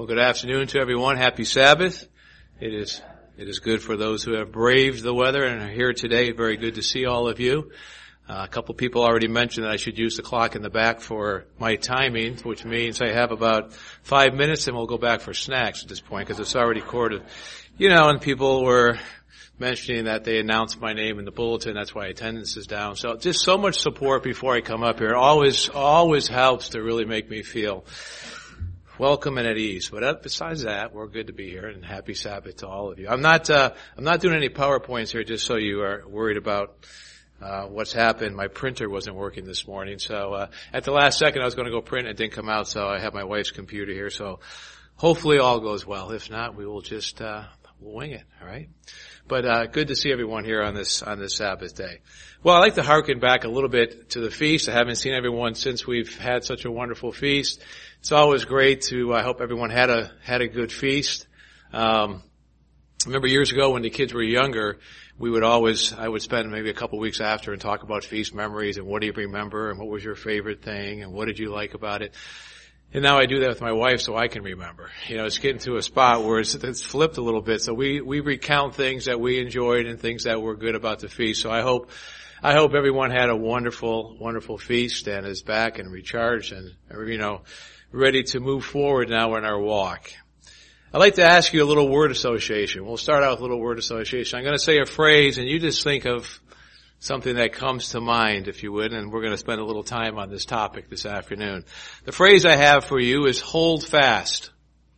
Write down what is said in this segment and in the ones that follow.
good afternoon to everyone. Happy Sabbath. It is good for those who have braved the weather and are here today. Very good to see all of you. A couple people already mentioned that I should use the clock in the back for my timing, which means I have about 5 minutes and we'll go back for snacks at this point because it's already quartered. And people were mentioning that they announced my name in the bulletin. That's why attendance is down. So just so much support before I come up here. Always helps to really make me feel welcome and at ease. But besides that, we're good to be here, and happy Sabbath to all of you. I'm not doing any PowerPoints here just so you are worried about what's happened. My printer wasn't working this morning, so at the last second I was going to go print. It didn't come out, so I have my wife's computer here. So hopefully all goes well. If not, we will just we'll wing it. All right. But good to see everyone here on this Sabbath day. Well, I'd like to harken back a little bit to the feast. I haven't seen everyone since we've had such a wonderful feast. It's always great to, I hope everyone had a good feast. I remember years ago when the kids were younger, I would spend maybe a couple weeks after and talk about feast memories and what do you remember and what was your favorite thing and what did you like about it. And now I do that with my wife so I can remember. It's getting to a spot where it's flipped a little bit. So we recount things that we enjoyed and things that were good about the feast. So I hope everyone had a wonderful, wonderful feast and is back and recharged and, ready to move forward now in our walk. I'd like to ask you a little word association. We'll start out with a little word association. I'm going to say a phrase and you just think of something that comes to mind, if you would, and we're going to spend a little time on this topic this afternoon. The phrase I have for you is hold fast.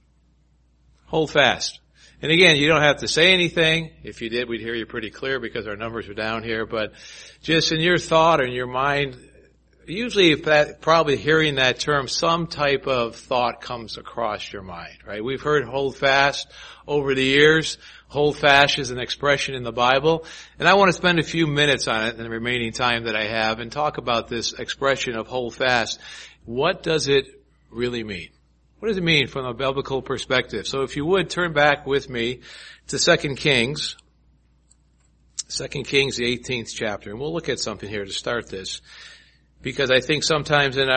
Hold fast. And again, you don't have to say anything. If you did, we'd hear you pretty clear because our numbers are down here, but just in your thought or in your mind, usually probably hearing that term, some type of thought comes across your mind, right? We've heard hold fast over the years. Hold fast is an expression in the Bible. And I want to spend a few minutes on it in the remaining time that I have and talk about this expression of hold fast. What does it really mean? What does it mean from a biblical perspective? So if you would turn back with me to 2 Kings. 2 Kings, the 18th chapter. And we'll look at something here to start this. Because I think sometimes and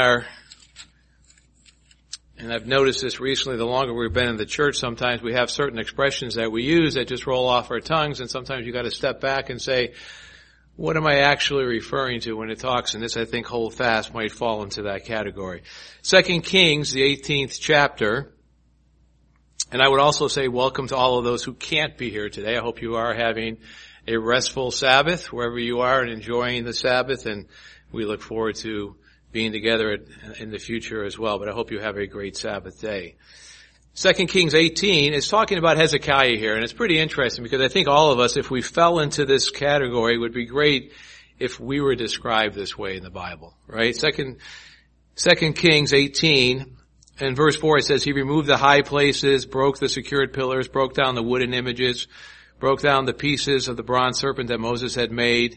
I've noticed this recently, the longer we've been in the church, sometimes we have certain expressions that we use that just roll off our tongues, and sometimes you got to step back and say, what am I actually referring to when it talks? And this, I think, hold fast might fall into that category. 2 Kings, the 18th chapter, and I would also say welcome to all of those who can't be here today. I hope you are having a restful Sabbath wherever you are and enjoying the Sabbath, and we look forward to being together in the future as well, but I hope you have a great Sabbath day. 2 Kings 18 is talking about Hezekiah here, and it's pretty interesting because I think all of us, if we fell into this category, it would be great if we were described this way in the Bible, right? 2 Kings 18, in verse 4 it says, he removed the high places, broke the secured pillars, broke down the wooden images, broke down the pieces of the bronze serpent that Moses had made.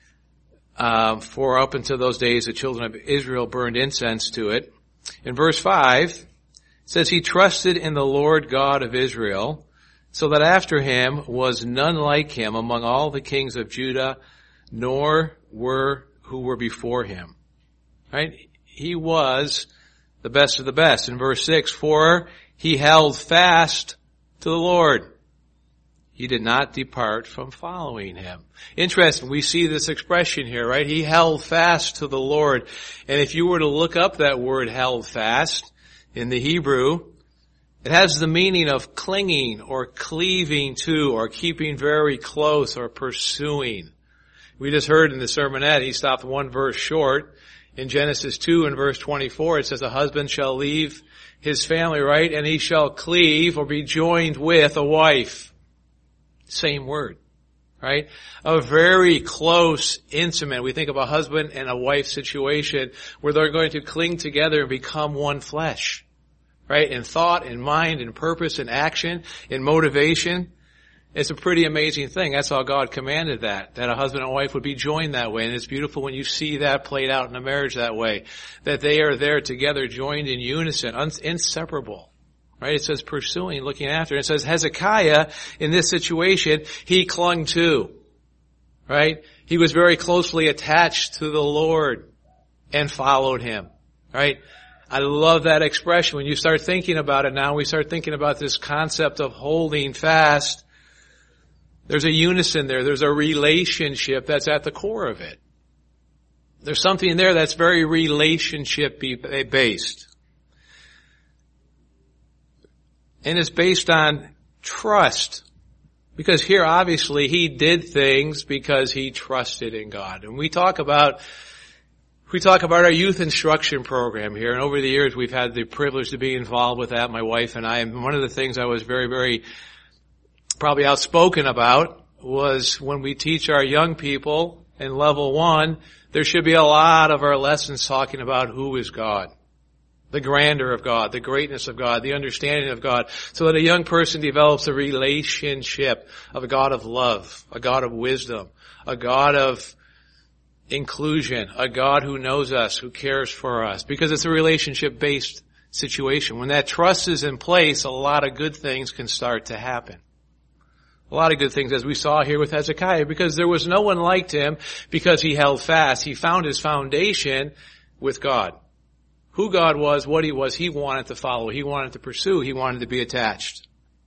For up until those days, the children of Israel burned incense to it. In verse 5, it says, he trusted in the Lord God of Israel, so that after him was none like him among all the kings of Judah, nor who were before him. Right? He was the best of the best. In verse 6, for he held fast to the Lord. He did not depart from following him. Interesting, we see this expression here, right? He held fast to the Lord. And if you were to look up that word held fast in the Hebrew, it has the meaning of clinging or cleaving to or keeping very close or pursuing. We just heard in the sermonette, he stopped one verse short. In Genesis 2 and verse 24, it says, a husband shall leave his family, right? And he shall cleave or be joined with a wife. Same word, right? A very close, intimate. We think of a husband and a wife situation where they're going to cling together and become one flesh, right? In thought, in mind, in purpose, in action, in motivation. It's a pretty amazing thing. That's how God commanded that a husband and wife would be joined that way. And it's beautiful when you see that played out in a marriage that way, that they are there together, joined in unison, inseparable. Right? It says pursuing, looking after. It says Hezekiah, in this situation, he clung to. Right? He was very closely attached to the Lord and followed him. Right? I love that expression. When you start thinking about it now, we start thinking about this concept of holding fast. There's a unison there. There's a relationship that's at the core of it. There's something there that's very relationship based. And it's based on trust. Because here, obviously, he did things because he trusted in God. And we talk about our youth instruction program here, and over the years we've had the privilege to be involved with that, my wife and I. And one of the things I was very, very probably outspoken about was when we teach our young people in level 1, there should be a lot of our lessons talking about who is God. The grandeur of God, the greatness of God, the understanding of God, so that a young person develops a relationship of a God of love, a God of wisdom, a God of inclusion, a God who knows us, who cares for us, because it's a relationship-based situation. When that trust is in place, a lot of good things can start to happen. A lot of good things, as we saw here with Hezekiah, because there was no one like him because he held fast. He found his foundation with God. Who God was, what he was, he wanted to follow, he wanted to pursue, he wanted to be attached.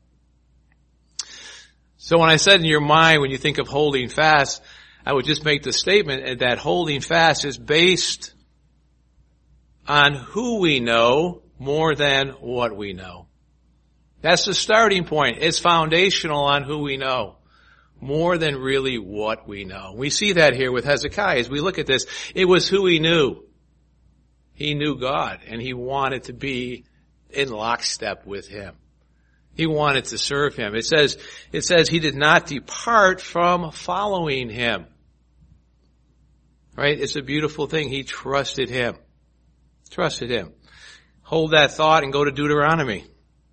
So when I said in your mind, when you think of holding fast, I would just make the statement that holding fast is based on who we know more than what we know. That's the starting point. It's foundational on who we know more than really what we know. We see that here with Hezekiah. As we look at this, it was who he knew. He knew God, and he wanted to be in lockstep with him. He wanted to serve him. It says he did not depart from following him. Right? It's a beautiful thing. He trusted him. Trusted him. Hold that thought and go to Deuteronomy.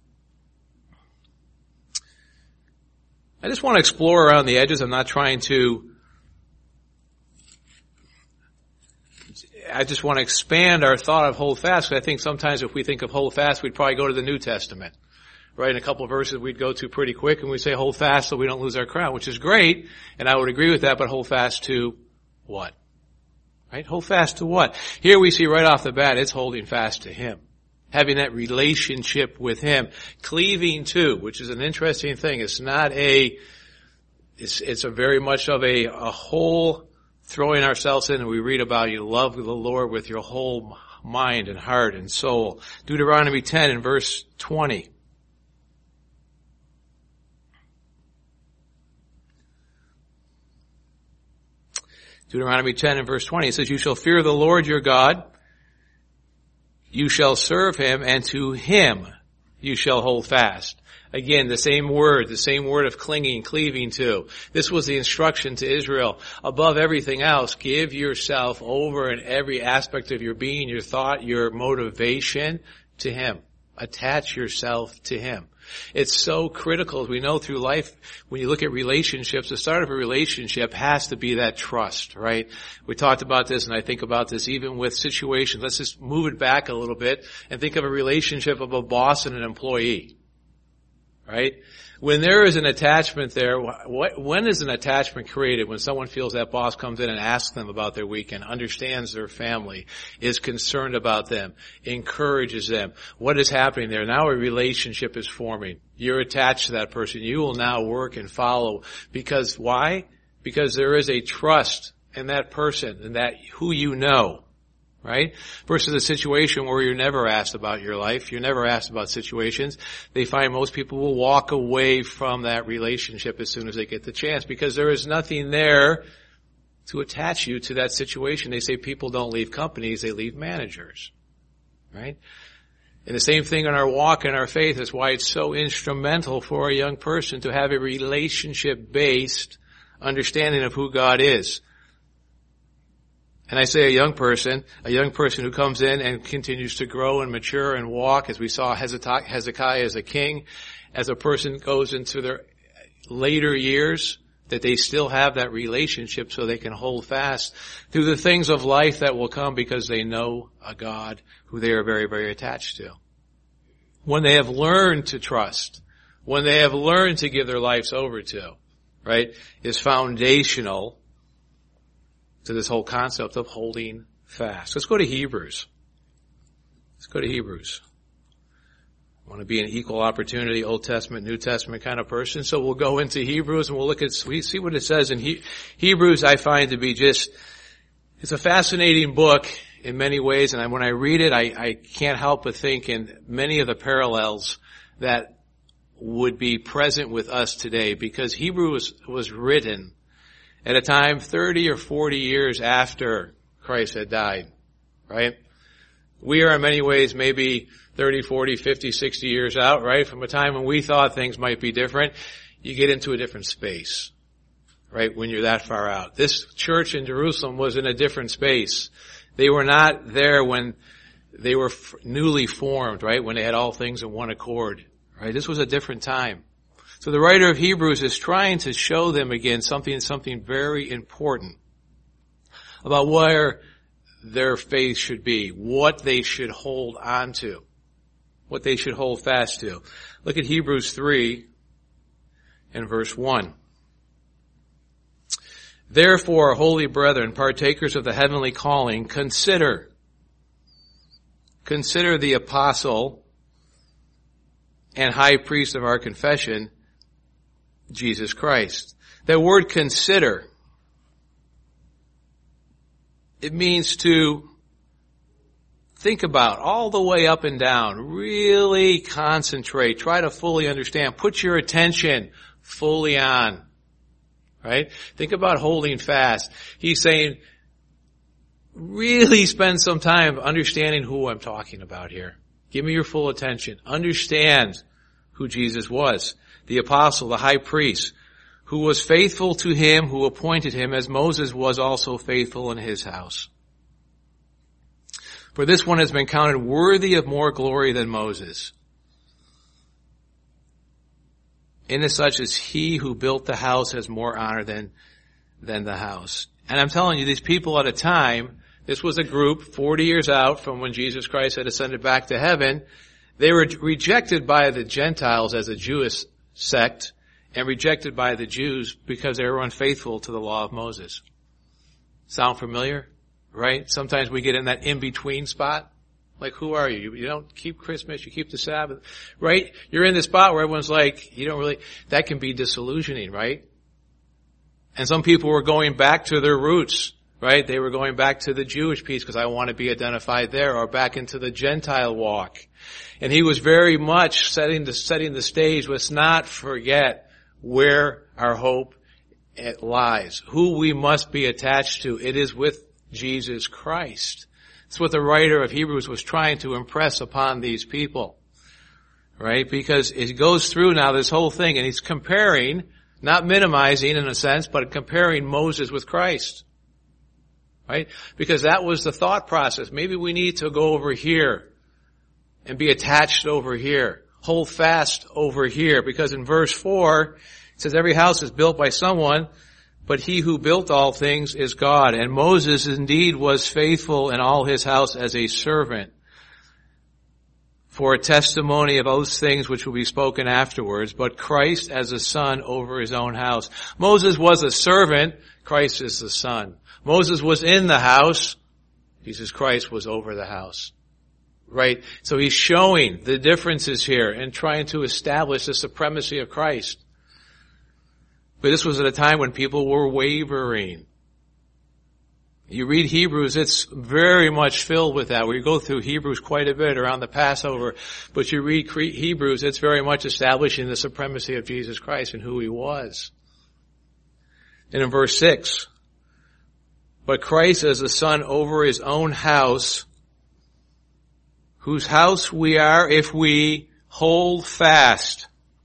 I just want to explore around the edges. I'm not trying to, I just want to expand our thought of hold fast, because I think sometimes if we think of hold fast, we'd probably go to the New Testament. Right? In a couple of verses we'd go to pretty quick, and we say hold fast so we don't lose our crown, which is great, and I would agree with that, but hold fast to what? Right? Hold fast to what? Here we see right off the bat, it's holding fast to him. Having that relationship with him. Cleaving to, which is an interesting thing. It's not it's a very much of a whole throwing ourselves in, and we read about you love the Lord with your whole mind and heart and soul. Deuteronomy 10 and verse 20. Deuteronomy 10 and verse 20, it says, you shall fear the Lord your God, you shall serve him, and to him you shall hold fast. Again, the same word of clinging, cleaving to. This was the instruction to Israel. Above everything else, give yourself over in every aspect of your being, your thought, your motivation to him. Attach yourself to him. It's so critical, as we know through life, when you look at relationships, the start of a relationship has to be that trust, right? We talked about this, and I think about this even with situations. Let's just move it back a little bit and think of a relationship of a boss and an employee, right? When there is an attachment there, when is an attachment created? When someone feels that boss comes in and asks them about their weekend, understands their family, is concerned about them, encourages them. What is happening there? Now a relationship is forming. You're attached to that person. You will now work and follow. Because why? Because there is a trust in that person and that who you know. Right? Versus a situation where you're never asked about your life, you're never asked about situations. They find most people will walk away from that relationship as soon as they get the chance, because there is nothing there to attach you to that situation. They say people don't leave companies, they leave managers. Right? And the same thing in our walk and our faith is why it's so instrumental for a young person to have a relationship-based understanding of who God is. And I say a young person who comes in and continues to grow and mature and walk, as we saw Hezekiah as a king, as a person goes into their later years, that they still have that relationship so they can hold fast through the things of life that will come because they know a God who they are very, very attached to. When they have learned to trust, when they have learned to give their lives over to, right, is foundational to this whole concept of holding fast. Let's go to Hebrews. Let's go to Hebrews. I want to be an equal opportunity, Old Testament, New Testament kind of person. So we'll go into Hebrews and we'll look at, we see what it says in Hebrews. I find to be just, it's a fascinating book in many ways. And when I read it, I can't help but think in many of the parallels that would be present with us today, because Hebrews was written at a time 30 or 40 years after Christ had died, right? We are in many ways maybe 30, 40, 50, 60 years out, right? From a time when we thought things might be different, you get into a different space, right? When you're that far out. This church in Jerusalem was in a different space. They were not there when they were newly formed, right? When they had all things in one accord, right? This was a different time. So the writer of Hebrews is trying to show them again something very important about where their faith should be, what they should hold on to, what they should hold fast to. Look at Hebrews 3 and verse 1. Therefore, holy brethren, partakers of the heavenly calling, consider the apostle and high priest of our confession, Jesus Christ. That word consider, it means to think about all the way up and down, really concentrate, try to fully understand, put your attention fully on, right? Think about holding fast. He's saying, really spend some time understanding who I'm talking about here. Give me your full attention. Understand who Jesus was, the apostle, the high priest, who was faithful to him who appointed him, as Moses was also faithful in his house. For this one has been counted worthy of more glory than Moses, inasmuch as he who built the house has more honor than the house. And I'm telling you, these people at a time, this was a group 40 years out from when Jesus Christ had ascended back to heaven. They were rejected by the Gentiles as a Jewish sect, and rejected by the Jews because they were unfaithful to the law of Moses. Sound familiar? Right? Sometimes we get in that in-between spot. Like, who are you? You don't keep Christmas, you keep the Sabbath. Right? You're in the spot where everyone's like, you don't really, that can be disillusioning, right? And some people were going back to their roots, right? They were going back to the Jewish piece because I want to be identified there, or back into the Gentile walk. And he was very much setting the stage. Let's not forget where our hope lies, who we must be attached to. It is with Jesus Christ. That's what the writer of Hebrews was trying to impress upon these people, right? Because it goes through now this whole thing, and he's comparing, not minimizing in a sense, but comparing Moses with Christ, right? Because that was the thought process. Maybe we need to go over here and be attached over here. Hold fast over here, because in verse 4, it says every house is built by someone, but he who built all things is God. And Moses indeed was faithful in all his house as a servant, for a testimony of those things which will be spoken afterwards, but Christ as a son over his own house. Moses was a servant, Christ is the son. Moses was in the house, Jesus Christ was over the house. Right? So he's showing the differences here and trying to establish the supremacy of Christ. But this was at a time when people were wavering. You read Hebrews, it's very much filled with that. We go through Hebrews quite a bit around the Passover. But you read Hebrews, it's very much establishing the supremacy of Jesus Christ and who he was. And in verse 6, but Christ as a son over his own house, whose house we are if we hold fast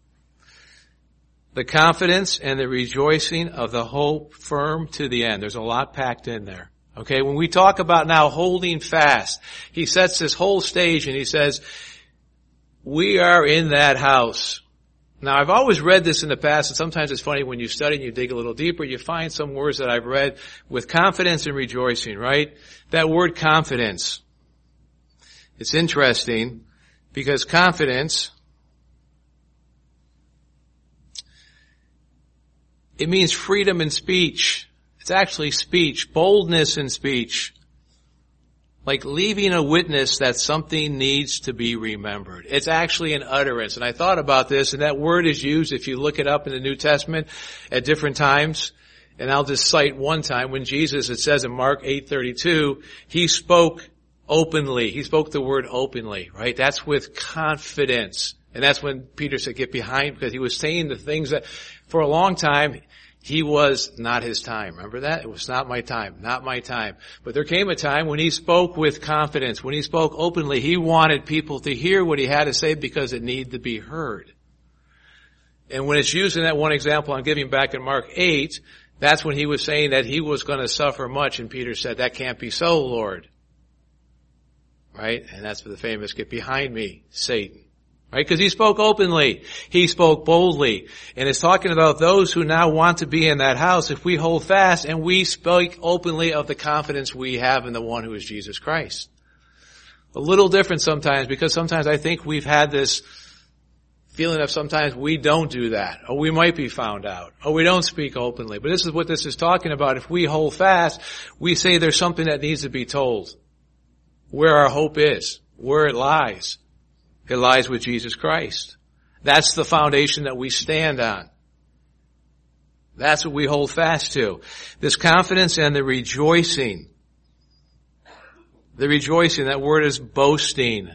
the confidence and the rejoicing of the hope firm to the end. There's a lot packed in there. Okay, when we talk about now holding fast, he sets this whole stage and he says, we are in that house. Now, I've always read this in the past, and sometimes it's funny when you study and you dig a little deeper, you find some words that I've read with confidence and rejoicing, right? That word confidence. It's interesting because confidence, it means freedom in speech. It's actually speech, boldness in speech. like leaving a witness that something needs to be remembered. It's actually an utterance. And I thought about this, and that word is used, if you look it up in the New Testament, at different times. And I'll just cite one time when Jesus, it says in Mark 8:32, he spoke openly. He spoke the word openly, right? That's with confidence. And that's when Peter said, get behind, because he was saying the things that for a long time, he was not his time. Remember that? It was not my time, not my time. But there came a time when he spoke with confidence, when he spoke openly. He wanted people to hear what he had to say because it needed to be heard. And when it's used in that one example I'm giving back in Mark 8, that's when he was saying that he was going to suffer much. And Peter said, that can't be so, Lord. Right? And that's for the famous, get behind me, Satan. Right? Because he spoke openly. He spoke boldly. And it's talking about those who now want to be in that house if we hold fast and we speak openly of the confidence we have in the one who is Jesus Christ. A little different sometimes, because sometimes I think we've had this feeling of sometimes we don't do that, or we might be found out, or we don't speak openly. But this is what this is talking about. If we hold fast, we say there's something that needs to be told. Where our hope is, where it lies. It lies with Jesus Christ. That's the foundation that we stand on. That's what we hold fast to. This confidence and the rejoicing. The rejoicing, that word is boasting.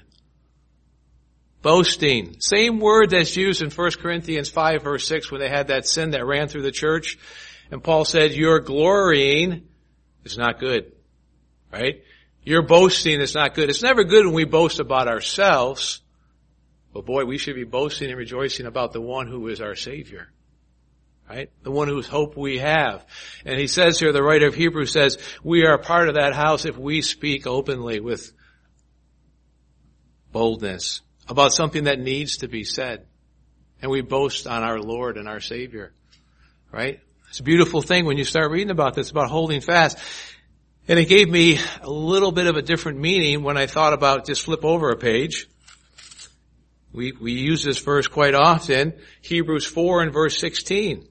Boasting. Same word that's used in 1 Corinthians 5 verse 6 when they had that sin that ran through the church. And Paul said, your glorying is not good. Right? Your boasting is not good. It's never good when we boast about ourselves. But boy, we should be boasting and rejoicing about the one who is our Savior. Right? The one whose hope we have. And he says here, the writer of Hebrews says, we are part of that house if we speak openly with boldness about something that needs to be said. And we boast on our Lord and our Savior. Right? It's a beautiful thing when you start reading about this, about holding fast. And it gave me a little bit of a different meaning when I thought about, just flip over a page. We use this verse quite often. Hebrews 4 and verse 16.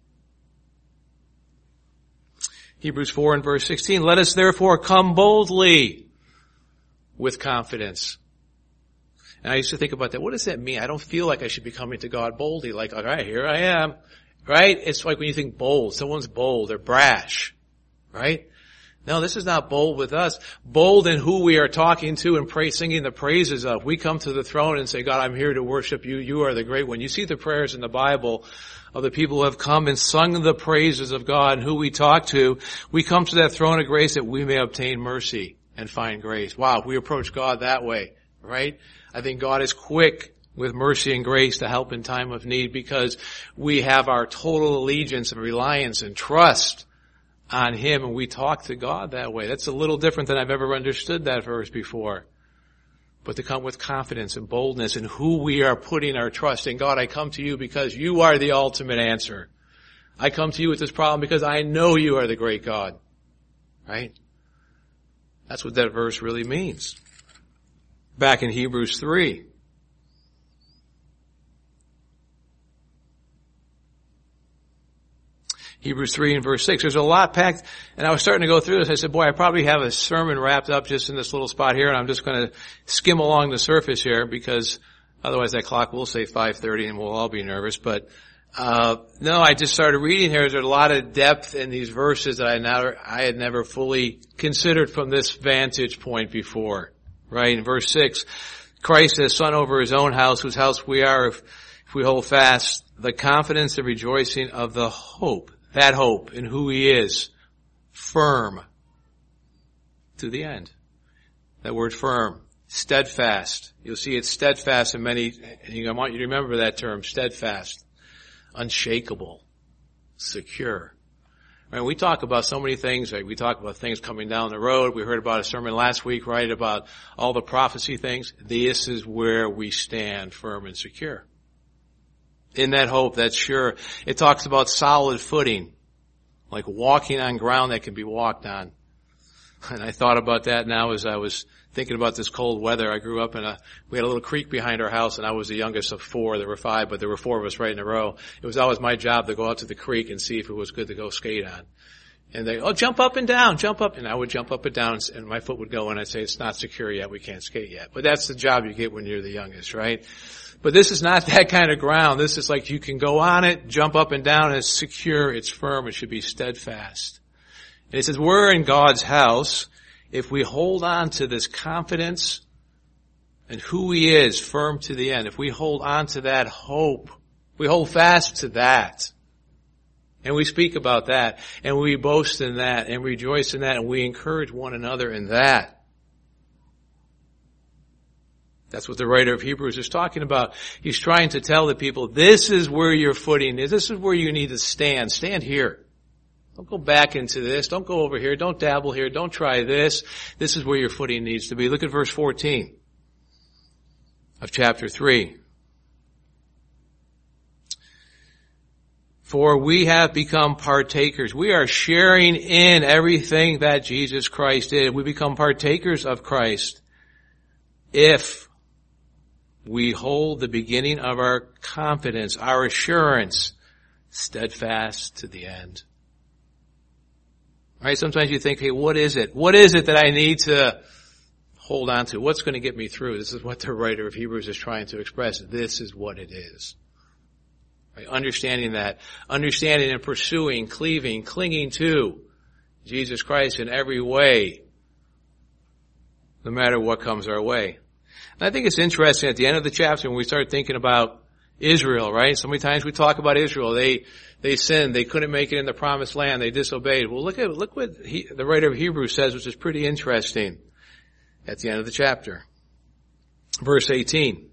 Hebrews 4 and verse 16. Let us therefore come boldly with confidence. And I used to think about that. What does that mean? I don't feel like I should be coming to God boldly. Like, all right, here I am. Right? It's like when you think bold. Someone's bold. They're brash. Right? No, this is not bold with us. Bold in who we are talking to and singing the praises of. We come to the throne and say, God, I'm here to worship you. You are the great one. You see the prayers in the Bible of the people who have come and sung the praises of God and who we talk to. We come to that throne of grace that we may obtain mercy and find grace. Wow, we approach God that way, right? I think God is quick with mercy and grace to help in time of need because we have our total allegiance and reliance and trust on Him, and we talk to God that way. That's a little different than I've ever understood that verse before. But to come with confidence and boldness in who we are putting our trust in. God, I come to you because you are the ultimate answer. I come to you with this problem because I know you are the great God. Right? That's what that verse really means. Back in Hebrews 3. Hebrews 3 and verse 6. There's a lot packed, and I was starting to go through this. I said, boy, I probably have a sermon wrapped up just in this little spot here, and I'm just going to skim along the surface here because otherwise that clock will say 5:30 and we'll all be nervous. But, no, I just started reading here. There's a lot of depth in these verses that I had never fully considered from this vantage point before. Right? In verse 6, Christ as son over his own house, whose house we are if we hold fast the confidence and rejoicing of the hope. That hope in who He is, firm to the end. That word firm, steadfast. You'll see it's steadfast in many, I want you to remember that term, steadfast, unshakable, secure. Right, we talk about so many things. Right? We talk about things coming down the road. We heard about a sermon last week, right, about all the prophecy things. This is where we stand firm and secure. In that hope, that's sure. It talks about solid footing, like walking on ground that can be walked on. And I thought about that now as I was thinking about this cold weather. I grew up we had a little creek behind our house, and I was the youngest of 4. There were 5, but there were 4 of us right in a row. It was always my job to go out to the creek and see if it was good to go skate on. And they, jump up and down, jump up. And I would jump up and down, and my foot would go, and I'd say, it's not secure yet, we can't skate yet. But that's the job you get when you're the youngest, right? But this is not that kind of ground. This is like you can go on it, jump up and down, and it's secure, it's firm, it should be steadfast. And it says, we're in God's house if we hold on to this confidence and who He is firm to the end. If we hold on to that hope, we hold fast to that. And we speak about that, and we boast in that, and rejoice in that, and we encourage one another in that. That's what the writer of Hebrews is talking about. He's trying to tell the people, this is where your footing is. This is where you need to stand. Stand here. Don't go back into this. Don't go over here. Don't dabble here. Don't try this. This is where your footing needs to be. Look at verse 14 of chapter 3. For we have become partakers. We are sharing in everything that Jesus Christ did. We become partakers of Christ if we hold the beginning of our confidence, our assurance, steadfast to the end. All right, sometimes you think, hey, what is it? What is it that I need to hold on to? What's going to get me through? This is what the writer of Hebrews is trying to express. This is what it is. Right? Understanding and pursuing, cleaving, clinging to Jesus Christ in every way, no matter what comes our way. And I think it's interesting at the end of the chapter when we start thinking about Israel, right? So many times we talk about Israel. They sinned. They couldn't make it in the promised land. They disobeyed. Well, look what the writer of Hebrews says, which is pretty interesting at the end of the chapter. Verse 18.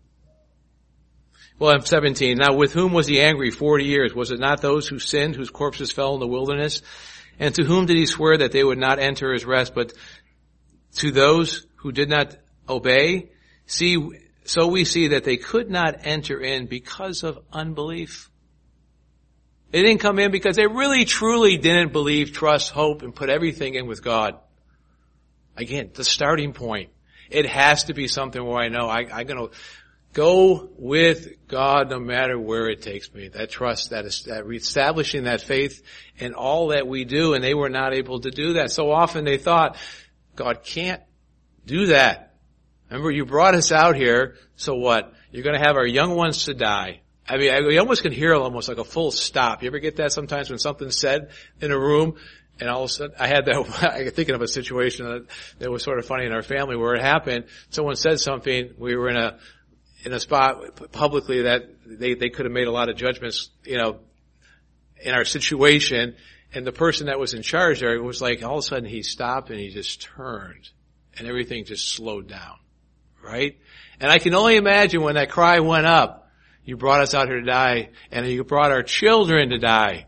Well, 17. Now with whom was he angry 40 years? Was it not those who sinned, whose corpses fell in the wilderness? And to whom did he swear that they would not enter his rest, but to those who did not obey? So we see that they could not enter in because of unbelief. They didn't come in because they really truly didn't believe, trust, hope, and put everything in with God. Again, the starting point. It has to be something where I know I'm going to go with God no matter where it takes me. That trust, that establishing that faith in all that we do, and they were not able to do that. So often they thought, God can't do that. Remember, you brought us out here, so what? You're going to have our young ones to die. I mean, we almost can hear almost like a full stop. You ever get that sometimes when something's said in a room? And all of a sudden, I'm thinking of a situation that was sort of funny in our family where it happened. Someone said something, we were in a spot publicly that they could have made a lot of judgments, in our situation. And the person that was in charge there was like, all of a sudden he stopped and he just turned and everything just slowed down. Right? And I can only imagine when that cry went up, you brought us out here to die, and you brought our children to die.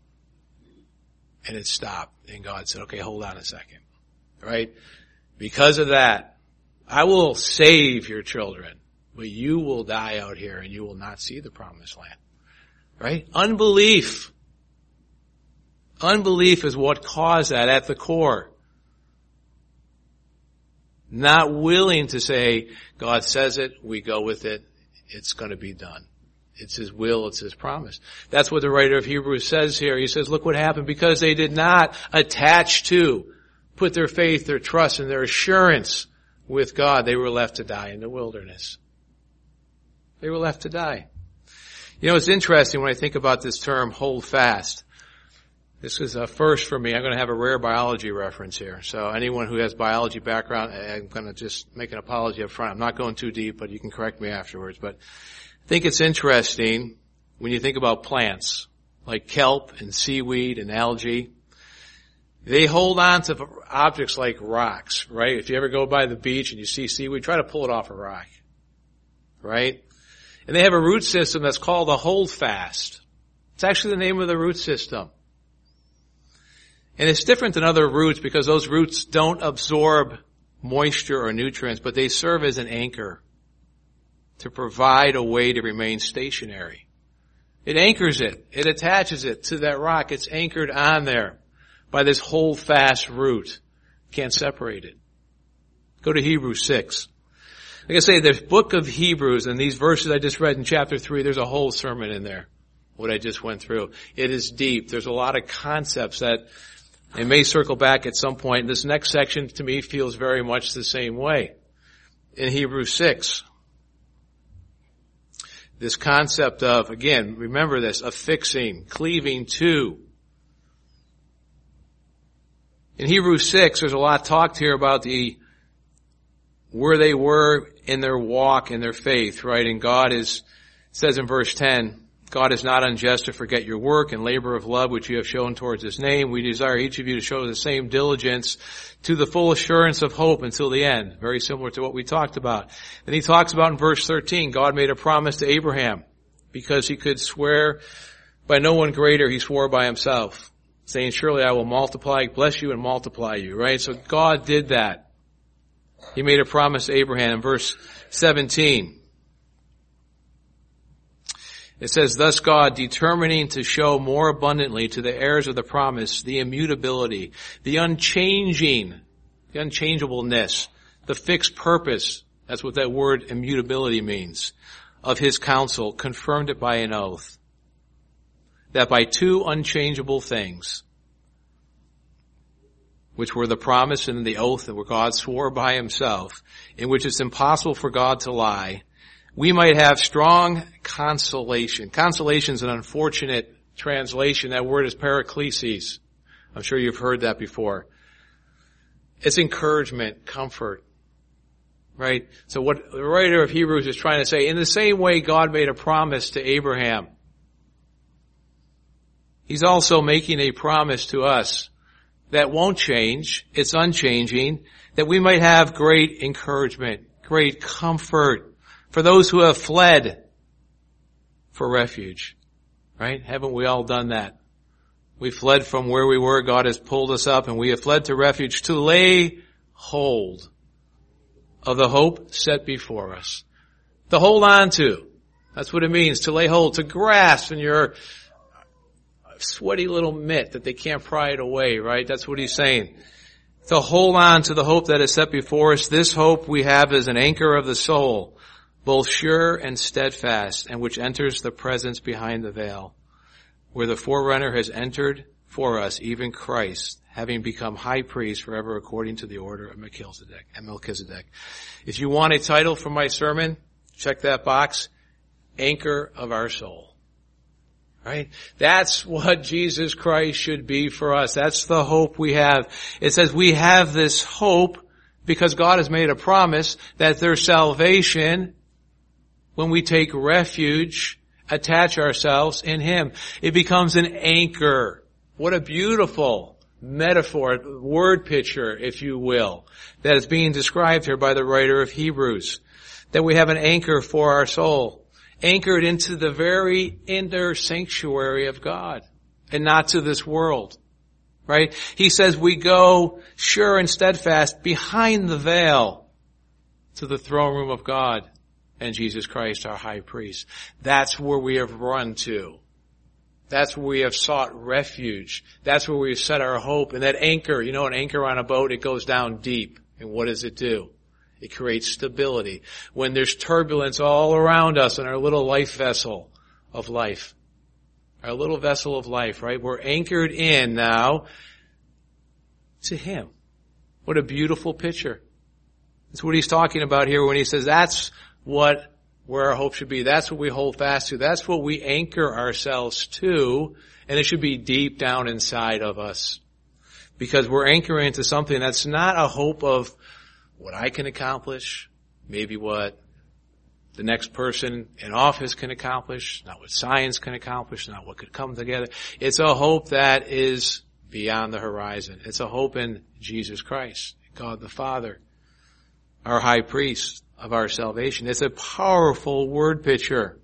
And it stopped. And God said, okay, hold on a second. Right? Because of that, I will save your children, but you will die out here and you will not see the promised land. Right? Unbelief. Unbelief is what caused that at the core. Not willing to say, God says it, we go with it, it's going to be done. It's His will, it's His promise. That's what the writer of Hebrews says here. He says, look what happened. Because they did not attach to, put their faith, their trust, and their assurance with God, they were left to die in the wilderness. They were left to die. It's interesting when I think about this term, hold fast. This is a first for me. I'm going to have a rare biology reference here. So anyone who has biology background, I'm going to just make an apology up front. I'm not going too deep, but you can correct me afterwards. But I think it's interesting when you think about plants like kelp and seaweed and algae. They hold on to objects like rocks, right? If you ever go by the beach and you see seaweed, try to pull it off a rock, right? And they have a root system that's called a holdfast. It's actually the name of the root system. And it's different than other roots because those roots don't absorb moisture or nutrients, but they serve as an anchor to provide a way to remain stationary. It anchors it. It attaches it to that rock. It's anchored on there by this holdfast root. Can't separate it. Go to Hebrews 6. Like I say, the book of Hebrews and these verses I just read in chapter 3, there's a whole sermon in there, what I just went through. It is deep. There's a lot of concepts that I may circle back at some point. This next section to me feels very much the same way. In Hebrews 6, this concept of, again, remember this, affixing, cleaving to. In Hebrews 6, there's a lot talked here about where they were in their walk, in their faith, right? And says in verse 10, God is not unjust to forget your work and labor of love which you have shown towards his name. We desire each of you to show the same diligence to the full assurance of hope until the end. Very similar to what we talked about. And he talks about in verse 13, God made a promise to Abraham because he could swear by no one greater, he swore by himself, saying, surely I will bless you and multiply you, right? So God did that. He made a promise to Abraham in verse 17. It says, thus God, determining to show more abundantly to the heirs of the promise the immutability, the unchangeableness, the fixed purpose, that's what that word immutability means, of his counsel, confirmed it by an oath, that by two unchangeable things, which were the promise and the oath that God swore by himself, in which it's impossible for God to lie, we might have strong consolation. Consolation is an unfortunate translation. That word is paraklesis. I'm sure you've heard that before. It's encouragement, comfort, right? So what the writer of Hebrews is trying to say, in the same way God made a promise to Abraham, he's also making a promise to us that won't change. It's unchanging, that we might have great encouragement, great comfort, for those who have fled for refuge, right? Haven't we all done that? We fled from where we were. God has pulled us up and we have fled to refuge to lay hold of the hope set before us. To hold on to. That's what it means, to lay hold, to grasp in your sweaty little mitt that they can't pry it away, right? That's what he's saying. To hold on to the hope that is set before us. This hope we have is an anchor of the soul, both sure and steadfast, and which enters the presence behind the veil, where the forerunner has entered for us, even Christ, having become high priest forever according to the order of Melchizedek. If you want a title for my sermon, check that box, Anchor of Our Soul. Right? That's what Jesus Christ should be for us. That's the hope we have. It says we have this hope because God has made a promise that there's salvation when we take refuge, attach ourselves in him. It becomes an anchor. What a beautiful metaphor, word picture, if you will, that is being described here by the writer of Hebrews. That we have an anchor for our soul, anchored into the very inner sanctuary of God and not to this world. Right? He says we go sure and steadfast behind the veil to the throne room of God and Jesus Christ, our high priest. That's where we have run to. That's where we have sought refuge. That's where we've set our hope. And that anchor, you know, an anchor on a boat, it goes down deep. And what does it do? It creates stability. When there's turbulence all around us in our little life vessel of life, our little vessel of life, right? We're anchored in now to him. What a beautiful picture. That's what he's talking about here when he says that's where our hope should be. That's what we hold fast to. That's what we anchor ourselves to. And it should be deep down inside of us. Because we're anchoring into something that's not a hope of what I can accomplish, maybe what the next person in office can accomplish, not what science can accomplish, not what could come together. It's a hope that is beyond the horizon. It's a hope in Jesus Christ, God the Father, our high priest of our salvation. It's a powerful word picture.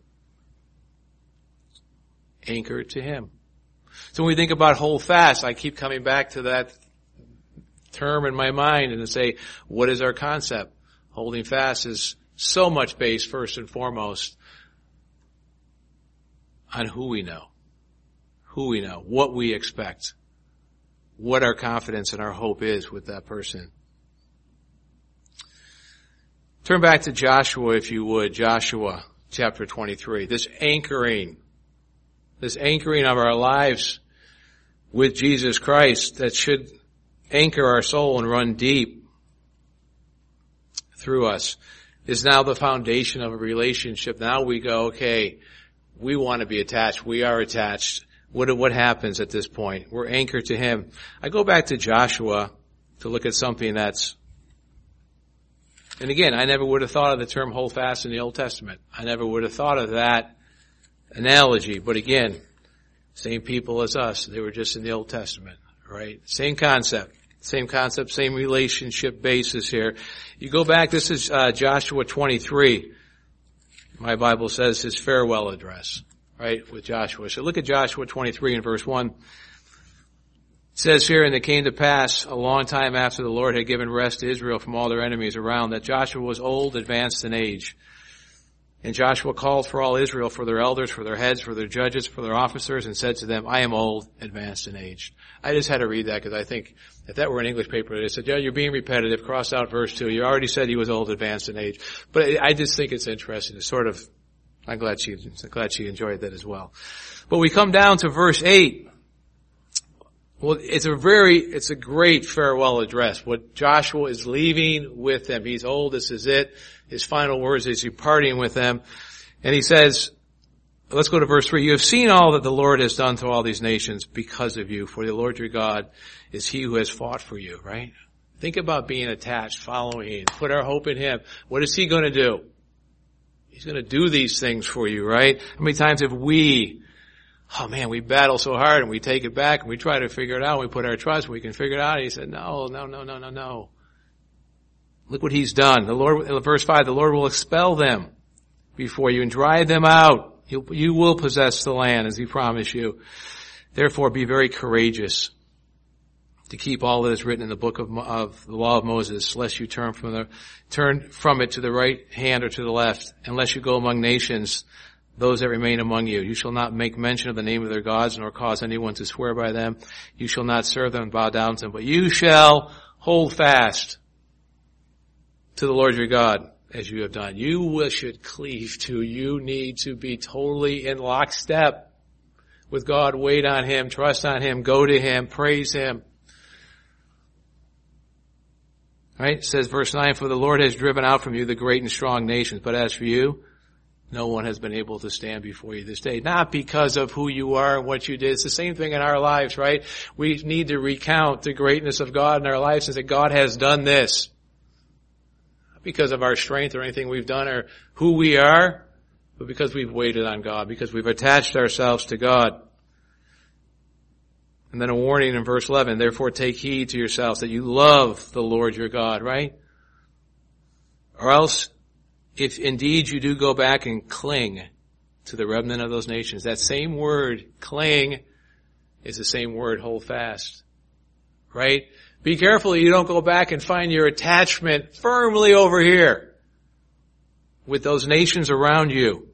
Anchored to him. So when we think about hold fast, I keep coming back to that term in my mind and to say, what is our concept? Holding fast is so much based first and foremost on who we know, what we expect, what our confidence and our hope is with that person. Turn back to Joshua, if you would, Joshua chapter 23. This anchoring of our lives with Jesus Christ that should anchor our soul and run deep through us is now the foundation of a relationship. Now we go, okay, we want to be attached. We are attached. What happens at this point? We're anchored to Him. I go back to Joshua to look at something that's, and again, I never would have thought of the term hold fast in the Old Testament. I never would have thought of that analogy. But again, same people as us. They were just in the Old Testament, right? Same concept, same relationship basis here. You go back, this is Joshua 23. My Bible says his farewell address, right, with Joshua. So look at Joshua 23 and verse 1. It says here, and it came to pass a long time after the Lord had given rest to Israel from all their enemies around, that Joshua was old, advanced in age. And Joshua called for all Israel, for their elders, for their heads, for their judges, for their officers, and said to them, I am old, advanced in age. I just had to read that because I think if that were an English paper, they said, yeah, you're being repetitive, cross out verse 2. You already said he was old, advanced in age. But I just think it's interesting. It's sort of, I'm glad she enjoyed that as well. But we come down to verse 8. Well, it's a great farewell address. What Joshua is leaving with them. He's old, this is it. His final words is departing with them. And he says, let's go to verse 3. You have seen all that the Lord has done to all these nations because of you. For the Lord your God is He who has fought for you, right? Think about being attached, following, put our hope in Him. What is He going to do? He's going to do these things for you, right? How many times have we battle so hard and we take it back and we try to figure it out. We put our trust, we can figure it out. And He said, no. Look what He's done. The Lord, verse 5, the Lord will expel them before you and drive them out. You will possess the land as He promised you. Therefore be very courageous to keep all that is written in the book of the law of Moses, lest you turn from it to the right hand or to the left, unless you go among nations, those that remain among you. You shall not make mention of the name of their gods, nor cause anyone to swear by them. You shall not serve them and bow down to them, but you shall hold fast to the Lord your God, as you have done. You should cleave to. You need to be totally in lockstep with God. Wait on Him, trust on Him, go to Him, praise Him. Right? It says verse 9, for the Lord has driven out from you the great and strong nations, but as for you, no one has been able to stand before you this day. Not because of who you are and what you did. It's the same thing in our lives, right? We need to recount the greatness of God in our lives and say, God has done this. Because of our strength or anything we've done or who we are, but because we've waited on God, because we've attached ourselves to God. And then a warning in verse 11, therefore take heed to yourselves that you love the Lord your God, right? Or else, if indeed you do go back and cling to the remnant of those nations, that same word, cling, is the same word, hold fast, right? Be careful you don't go back and find your attachment firmly over here with those nations around you.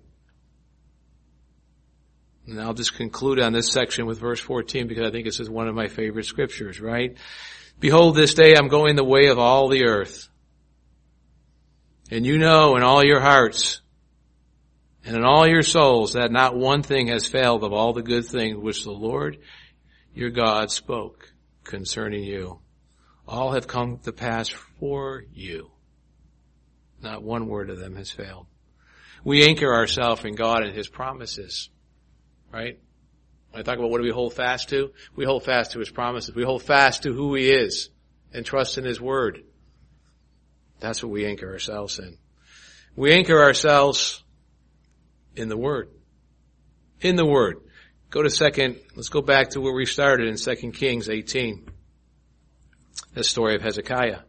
And I'll just conclude on this section with verse 14 because I think this is one of my favorite scriptures, right? Behold, this day I'm going the way of all the earth. And you know in all your hearts and in all your souls that not one thing has failed of all the good things which the Lord your God spoke concerning you. All have come to pass for you. Not one word of them has failed. We anchor ourselves in God and His promises, right? When I talk about what do we hold fast to? We hold fast to His promises. We hold fast to who He is and trust in His Word. That's what we anchor ourselves in. We anchor ourselves in the Word. In the Word. Let's go back to where we started in 2 Kings 18. The story of Hezekiah.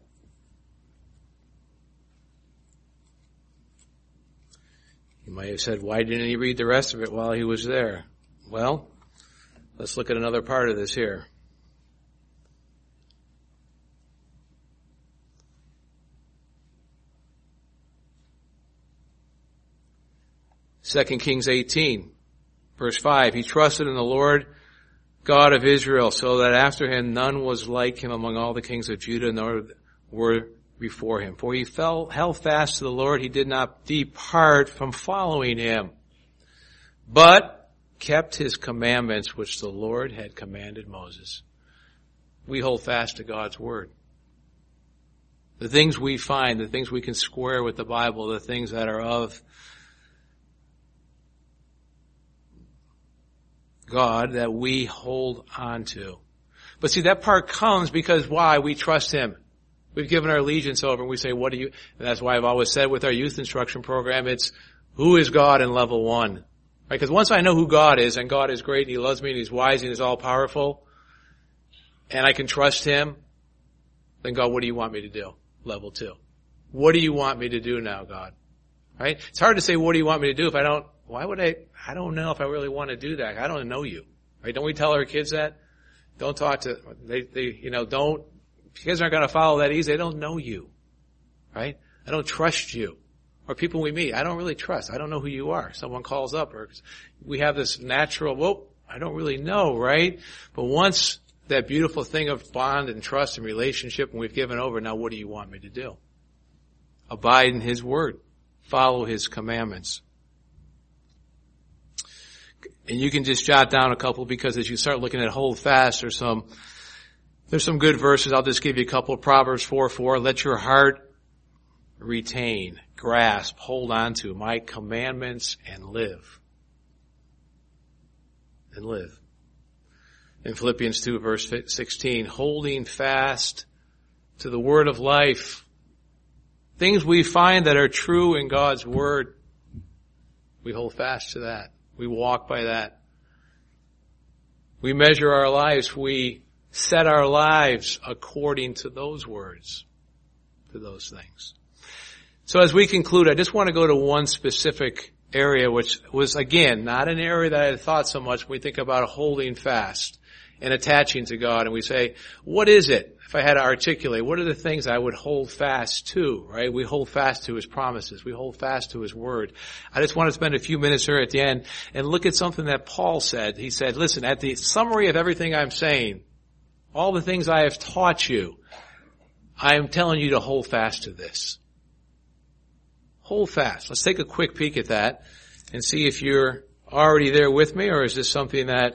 You might have said, why didn't he read the rest of it while he was there? Well, let's look at another part of this here. Second Kings 18, verse 5. He trusted in the Lord God of Israel, so that after him none was like him among all the kings of Judah, nor were before him. For he held fast to the Lord, he did not depart from following Him, but kept his commandments which the Lord had commanded Moses. We hold fast to God's word. The things we find, the things we can square with the Bible, the things that are of God that we hold on to. But see, that part comes because why? We trust him. We've given our allegiance over and we say, what do you, and that's why I've always said with our youth instruction program, it's who is God in level 1? Right? Because once I know who God is, and God is great and he loves me and he's wise and he's all powerful, and I can trust him, then God, what do you want me to do? Level 2. What do you want me to do now, God? Right? It's hard to say, what do you want me to do if I don't, I don't know if I really want to do that. I don't know you. Right? Don't we tell our kids that? Don't talk to, kids aren't going to follow that easy. They don't know you. Right? I don't trust you. Or people we meet, I don't really trust. I don't know who you are. Someone calls up or we have this natural, I don't really know, right? But once that beautiful thing of bond and trust and relationship and we've given over, now what do you want me to do? Abide in his word. Follow his commandments. And you can just jot down a couple because as you start looking at hold fast, there's some good verses. I'll just give you a couple. Proverbs 4:4. Let your heart retain, grasp, hold on to my commandments and live. And live. In Philippians 2 verse 16, holding fast to the word of life. Things we find that are true in God's word, we hold fast to that. We walk by that. We measure our lives. We set our lives according to those words, to those things. So as we conclude, I just want to go to one specific area, which was, again, not an area that I had thought so much when we think about holding fast and attaching to God. And we say, what is it? If I had to articulate, what are the things I would hold fast to, right? We hold fast to his promises. We hold fast to his word. I just want to spend a few minutes here at the end and look at something that Paul said. He said, listen, at the summary of everything I'm saying, all the things I have taught you, I am telling you to hold fast to this. Hold fast. Let's take a quick peek at that and see if you're already there with me, or is this something that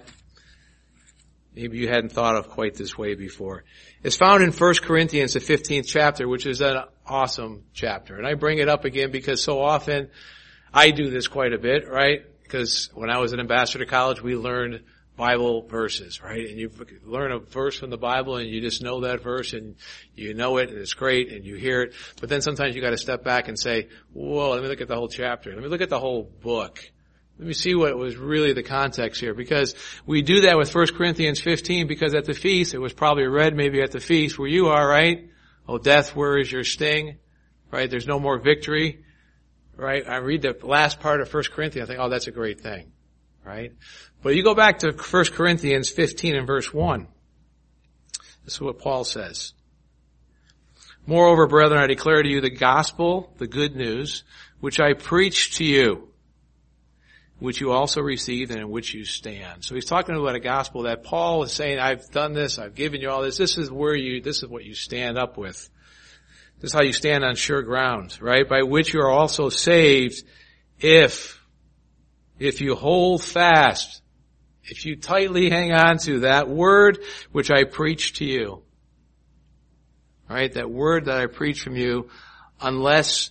maybe you hadn't thought of quite this way before. It's found in 1 Corinthians, the 15th chapter, which is an awesome chapter. And I bring it up again because so often I do this quite a bit, right? Because when I was an ambassador to college, we learned Bible verses, right? And you learn a verse from the Bible and you just know that verse and you know it and it's great and you hear it. But then sometimes you got to step back and say, whoa, let me look at the whole chapter. Let me look at the whole book. Let me see what was really the context here, because we do that with 1 Corinthians 15 because at the feast, it was probably read maybe at the feast where you are, right? Oh, death, where is your sting? Right? There's no more victory. Right? I read the last part of 1 Corinthians, I think, oh, that's a great thing. Right? But you go back to 1 Corinthians 15 and verse 1. This is what Paul says. Moreover, brethren, I declare to you the gospel, the good news, which I preached to you, which you also received and in which you stand. So he's talking about a gospel that Paul is saying, I've done this, I've given you all this. This is what you stand up with. This is how you stand on sure ground, right? By which you are also saved if you hold fast, if you tightly hang on to that word which I preached to you. Right? That word that I preached from you, unless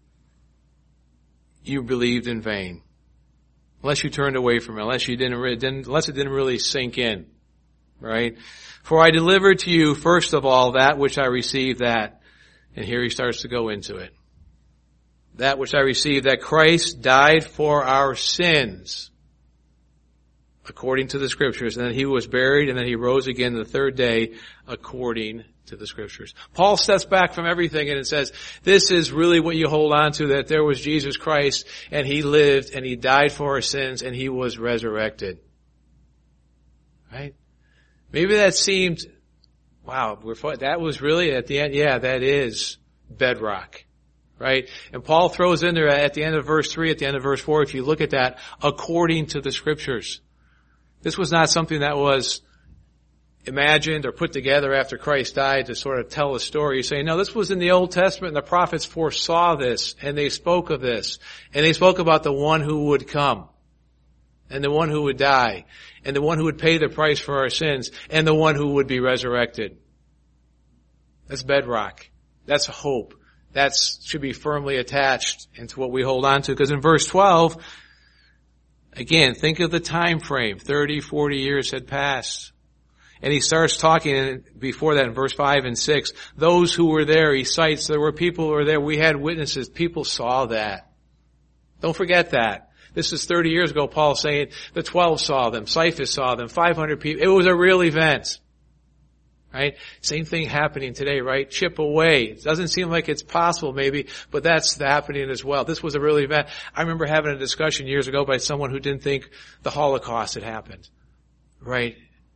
you believed in vain. Unless you turned away from it, unless it didn't really sink in, right? For I delivered to you, first of all, that which I received, that, and here he starts to go into it. That which I received, that Christ died for our sins, according to the Scriptures, and that he was buried, and that he rose again the third day, according to the Scriptures. Paul steps back from everything and it says, this is really what you hold on to, that there was Jesus Christ and he lived and he died for our sins and he was resurrected. Right? Maybe that seemed, wow, that was really at the end, yeah, that is bedrock. Right? And Paul throws in there at the end of verse 3, at the end of verse 4, if you look at that, according to the Scriptures. This was not something that was imagined or put together after Christ died to sort of tell a story. You say, no, this was in the Old Testament and the prophets foresaw this and they spoke of this and they spoke about the one who would come. and the one who would die, and the one who would pay the price for our sins, and the one who would be resurrected. That's bedrock. That's hope. That should be firmly attached into what we hold on to. Because in verse 12, again, think of the time frame. 30, 40 years had passed. And he starts talking before that in verse 5 and 6. Those who were there, he cites, there were people who were there. We had witnesses. People saw that. Don't forget that. This is 30 years ago, Paul saying the 12 saw them, Cephas saw them, 500 people. It was a real event. Right? Same thing happening today, right? Chip away. It doesn't seem like it's possible maybe, but that's happening as well. This was a real event. I remember having a discussion years ago by someone who didn't think the Holocaust had happened. Right?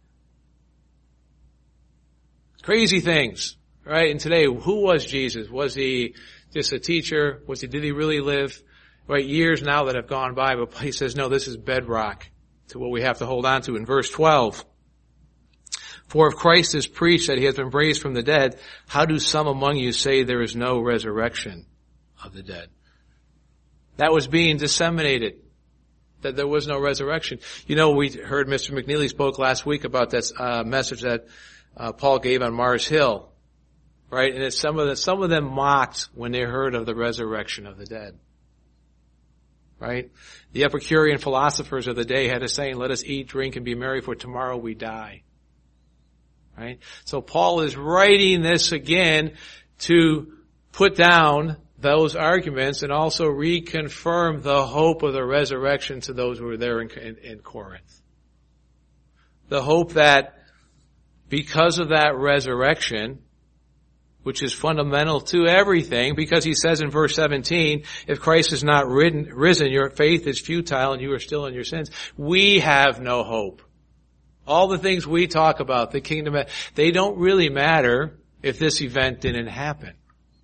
Crazy things. Right? And today, who was Jesus? Was he just a teacher? Did he really live? Right? Years now that have gone by, but he says, no, this is bedrock to what we have to hold on to. In verse 12, for if Christ is preached that he has been raised from the dead, how do some among you say there is no resurrection of the dead? That was being disseminated, that there was no resurrection. You know, we heard Mr. McNeely spoke last week about this message that Paul gave on Mars Hill, right? And it's some of them mocked when they heard of the resurrection of the dead, right? The Epicurean philosophers of the day had a saying, let us eat, drink, and be merry, for tomorrow we die. Right? So Paul is writing this again to put down those arguments and also reconfirm the hope of the resurrection to those who were there in Corinth. The hope that because of that resurrection, which is fundamental to everything, because he says in verse 17, if Christ is not risen, your faith is futile and you are still in your sins. We have no hope. All the things we talk about, the kingdom, they don't really matter if this event didn't happen.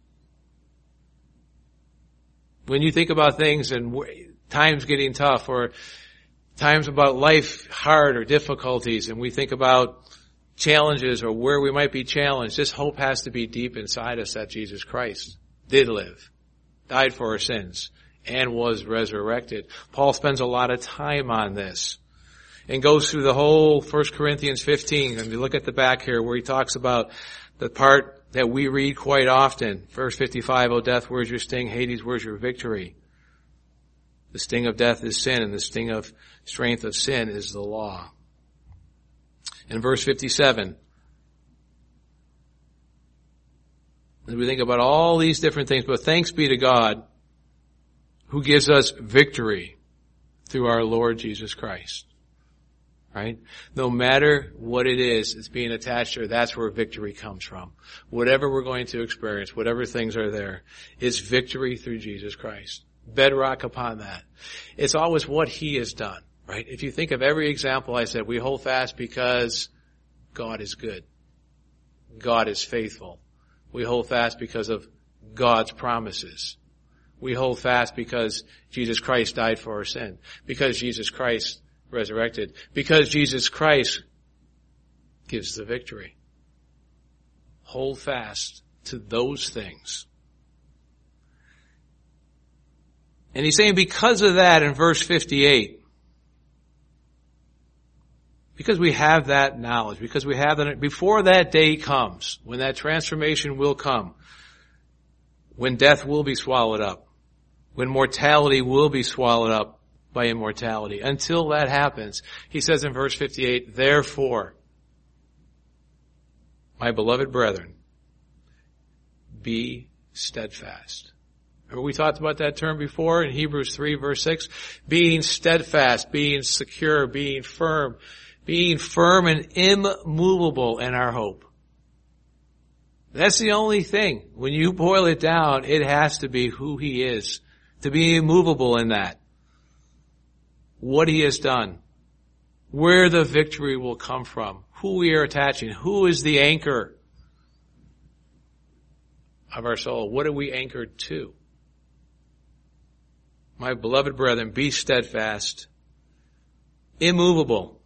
When you think about things and times getting tough or times about life hard or difficulties, and we think about challenges or where we might be challenged, this hope has to be deep inside us that Jesus Christ did live, died for our sins, and was resurrected. Paul spends a lot of time on this and goes through the whole 1 Corinthians 15. And you look at the back here where he talks about the part that we read quite often. Verse 55, O death, where's your sting? Hades, where's your victory? The sting of death is sin, and the sting of strength of sin is the law. In verse 57, as we think about all these different things, but thanks be to God who gives us victory through our Lord Jesus Christ. Right? No matter what it is that's being attached to, that's where victory comes from. Whatever we're going to experience, whatever things are there, is victory through Jesus Christ. Bedrock upon that. It's always what he has done. Right? If you think of every example I said, we hold fast because God is good. God is faithful. We hold fast because of God's promises. We hold fast because Jesus Christ died for our sin. Because Jesus Christ resurrected. Because Jesus Christ gives the victory. Hold fast to those things. And he's saying because of that in verse 58, because we have that knowledge, because we have that, before that day comes, when that transformation will come, when death will be swallowed up, when mortality will be swallowed up by immortality. Until that happens, he says in verse 58, therefore, my beloved brethren, be steadfast. Remember we talked about that term before in Hebrews 3 verse 6? Being steadfast, being secure, being firm and immovable in our hope. That's the only thing. When you boil it down, it has to be who he is. To be immovable in that. What he has done, where the victory will come from, who we are attaching, who is the anchor of our soul, what are we anchored to? My beloved brethren, be steadfast, immovable,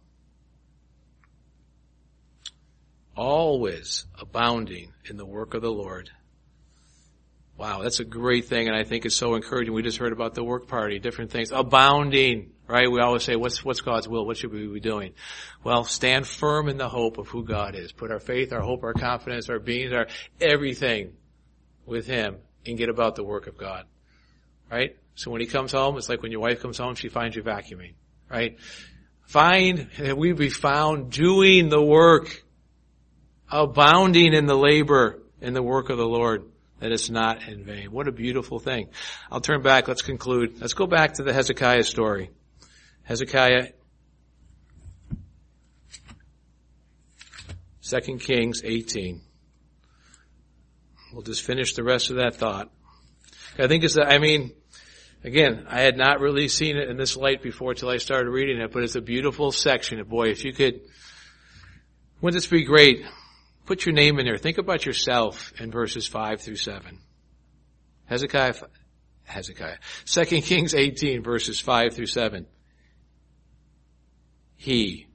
always abounding in the work of the Lord, Wow, that's a great thing, and I think it's so encouraging. We just heard about the work party, different things. Abounding, right? We always say, what's God's will? What should we be doing? Well, stand firm in the hope of who God is. Put our faith, our hope, our confidence, our being, our everything with Him, and get about the work of God. Right? So when He comes home, it's like when your wife comes home, she finds you vacuuming. Right? Find that we be found doing the work, abounding in the labor, in the work of the Lord, that it's not in vain. What a beautiful thing. I'll turn back. Let's conclude. Let's go back to the Hezekiah story. Hezekiah, 2 Kings 18. We'll just finish the rest of that thought. I think again, I had not really seen it in this light before till I started reading it, but it's a beautiful section. Boy, if you could, wouldn't this be great? Put your name in there. Think about yourself in verses 5 through 7. Hezekiah, 2 Kings 18, verses 5 through 7. He.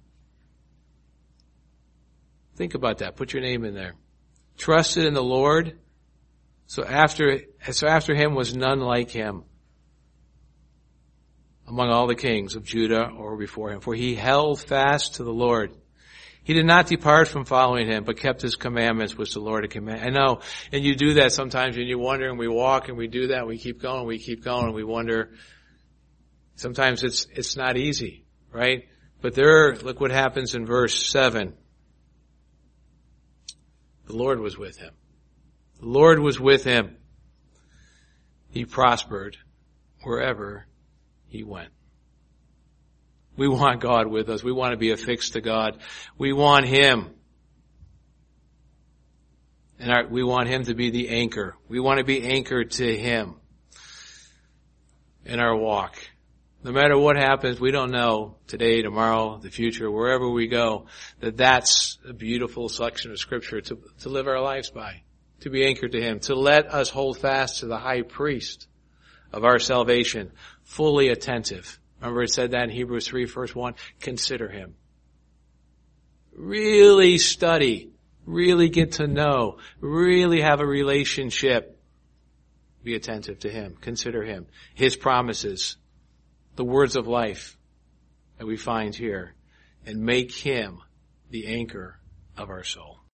Think about that. Put your name in there. Trusted in the Lord. So after him was none like him among all the kings of Judah or before him. For he held fast to the Lord. He did not depart from following him, but kept his commandments, which the Lord had commanded. I know, and you do that sometimes, and you wonder, and we walk, and we do that, and we keep going, and we wonder. Sometimes it's not easy, right? But look what happens in verse 7. The Lord was with him. The Lord was with him. He prospered wherever he went. We want God with us. We want to be affixed to God. We want Him. And we want Him to be the anchor. We want to be anchored to Him in our walk. No matter what happens, we don't know today, tomorrow, the future, wherever we go, that's a beautiful selection of Scripture to live our lives by, to be anchored to Him, to let us hold fast to the high priest of our salvation, fully attentive. Remember it said that in Hebrews 3, verse 1, consider Him. Really study, really get to know, really have a relationship. Be attentive to Him, consider Him, His promises, the words of life that we find here, and make Him the anchor of our soul.